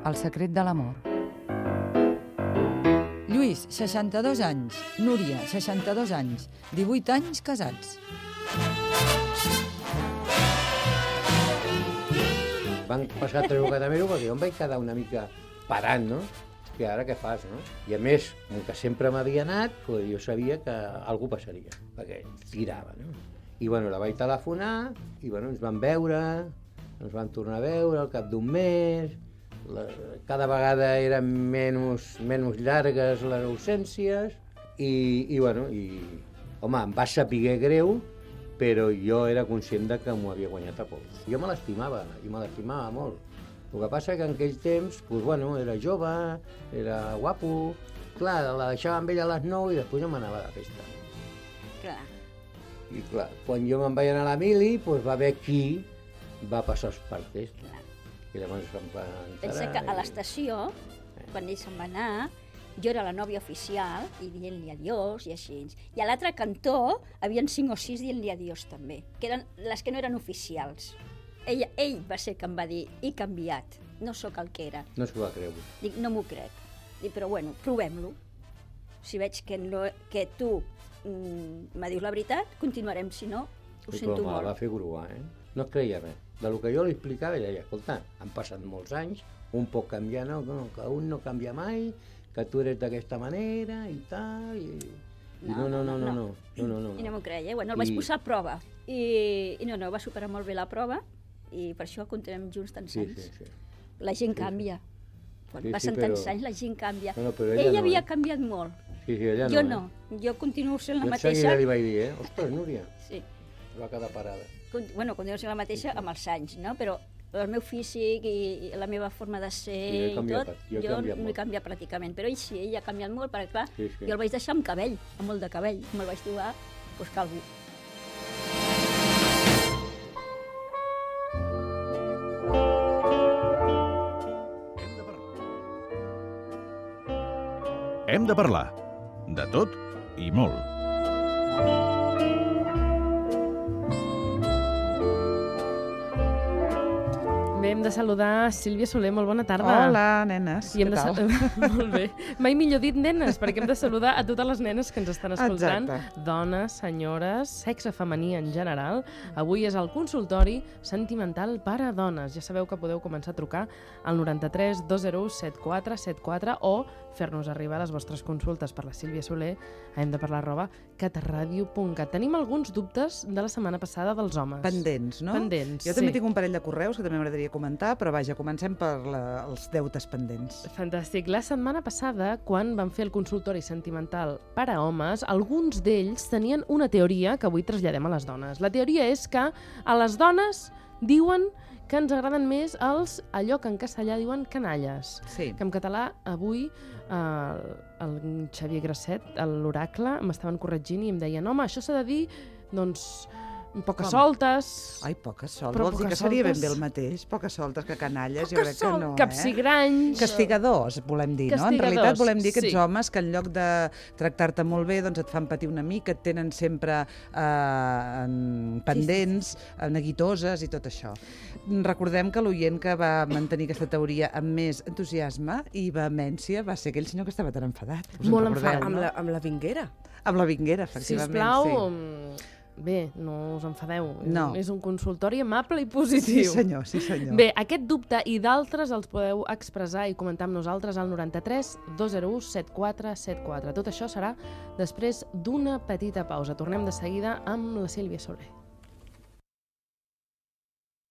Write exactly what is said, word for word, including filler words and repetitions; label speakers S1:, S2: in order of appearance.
S1: El secret de l'amor. Lluís, seixanta-dos anys. Núria, seixanta-dos anys. divuit anys casats.
S2: Van passar tres o quatre mesos perquè jo em vaig quedar una mica parant, no? Que ara què fas, no? I a més, com que sempre m'havia anat, pues jo sabia que alguna passaria, perquè tirava, no? I bueno, la vaig telefonar, i bueno, ens van veure, ens van tornar a veure al cap d'un mes, la, cada vegada eren menys, menys llargues les ausències, i, i bueno, i, home, em va saber greu, però jo era conscient de que m'ho havia guanyat a pols. Jo me l'estimava, i me l'estimava molt. El que passa que en aquell temps, pues, bueno, era jove, era guapo, clar, la deixava amb ella a les nou i després jo m'anava de festa.
S3: Clar.
S2: I clar, quan jo me'n vaig anar a la mili, pues, va haver qui va passar els partes.
S3: Clar.
S2: I llavors em va encarar.
S3: Pensa que a l'estació, quan ell se'n va anar, jo era la nòvia oficial i dient-li adiós i així. I a l'altre cantó havien cinc o sis dient-li adiós també, que eren les que no eren oficials. Ell, ell va ser que em va dir, he canviat, no sóc el que era.
S2: No s'ho va creure.
S3: Dic, no m'ho crec. Dic, però bueno, provem-lo. Si veig que, no, que tu mm, me dius la veritat, continuarem, si no, ho
S2: I
S3: sento
S2: com
S3: molt.
S2: va fer grua, eh? No es creia res. De lo que jo li explicava, ella deia, escolta, han passat molts anys, un pot canviar, no, no, que un no canvia mai, que tu eres d'aquesta manera i tal, i... I no, no, no, no, no, no, no, no.
S3: I no m'ho creia, bueno, el vaig
S2: I...
S3: posar a prova. I, I no, no, va superar molt bé la prova, i per això continuem junts tants
S2: Sí,
S3: anys.
S2: sí, sí.
S3: La gent
S2: Sí,
S3: canvia. Quan
S2: Sí, sí,
S3: passen
S2: però-
S3: tants anys, la gent canvia.
S2: No, no, però ella
S3: Ella
S2: no,
S3: havia
S2: eh?
S3: canviat molt.
S2: Sí, sí, ella
S3: Jo
S2: no,
S3: no. Jo continuo sent la
S2: Jo en
S3: mateixa.
S2: seguida li vaig dir, eh? Ostres, Núria,
S3: Sí.
S2: va quedar parada.
S3: Con- Bueno, continuo sent la mateixa amb els anys, no? Però el meu físic i, i la meva forma de ser
S2: Jo he
S3: i
S2: canviat,
S3: tot,
S2: jo he
S3: jo
S2: canviat
S3: no he
S2: molt.
S3: canviat pràcticament. Però ell sí, ell ha canviat molt, perquè clar,
S2: Sí, sí.
S3: jo el vaig deixar amb cabell, amb molt de cabell. Me'l vaig trobar, doncs, calvo.
S4: Hem de parlar. De tot i molt.
S5: Bé, hem de saludar Sílvia Soler, molt bona tarda.
S6: Hola, nenes,
S5: I hem
S6: què
S5: de
S6: tal?
S5: sal- Molt bé. Mai millor dit nenes, perquè hem de saludar a totes les nenes que ens estan escoltant.
S6: Exacte.
S5: Dones, senyores, sexe femení en general. Avui és el consultori sentimental per a dones. Ja sabeu que podeu començar a trucar al noranta-tres dos zero u set quatre set quatre o fer-nos arribar les vostres consultes per la Sílvia Soler a hem de parlar arroba catradio punt cat. Tenim alguns dubtes de la setmana passada dels homes.
S6: Pendents, no?
S5: Pendents,
S6: Jo també
S5: sí.
S6: tinc un parell de correus que també m'agradaria comentar, però vaja, comencem per la, els deutes pendents.
S5: Fantàstic. La setmana passada, quan vam fer el consultori sentimental per a homes, alguns d'ells tenien una teoria que avui traslladem a les dones. La teoria és que a les dones diuen que ens agraden més els, allò que en castellà diuen canalles.
S6: Sí.
S5: Que en català avui eh, el Xavier Grasset, l'oracle, m'estaven corregint i em deien, home, això s'ha de dir, doncs, poques
S6: Com?
S5: soltes...
S6: Ai, poques soltes.
S5: Però
S6: Vols dir que
S5: poques
S6: seria ben
S5: soltes.
S6: bé el mateix? Poques soltes que canalles, jo
S5: Poques
S6: crec que
S5: sol-
S6: no, eh?
S5: capsigranys...
S6: Castigadors, volem dir, no? En
S5: Castigadors,
S6: realitat volem dir aquests
S5: sí.
S6: homes que en lloc de tractar-te molt bé, doncs et fan patir una mica, et tenen sempre eh, en pendents, neguitoses i tot això. Recordem que l'oient que va mantenir aquesta teoria amb més entusiasme i vehemència va ser aquell senyor que estava tan enfadat. Us en
S5: Molt
S6: recordeu,
S5: enfadat.
S6: no?
S7: Amb la, amb la vinguera.
S6: Amb la vinguera, efectivament.
S5: Sisplau,
S6: sí.
S5: bé, no us enfadeu.
S6: No.
S5: És un consultori amable i
S6: Sí,
S5: positiu.
S6: senyor, sí, senyor.
S5: Bé, aquest dubte i d'altres els podeu expressar i comentar amb nosaltres al noranta-tres dos zero u set quatre set quatre. Tot això serà després d'una petita pausa. Tornem de seguida amb la Sílvia Soler.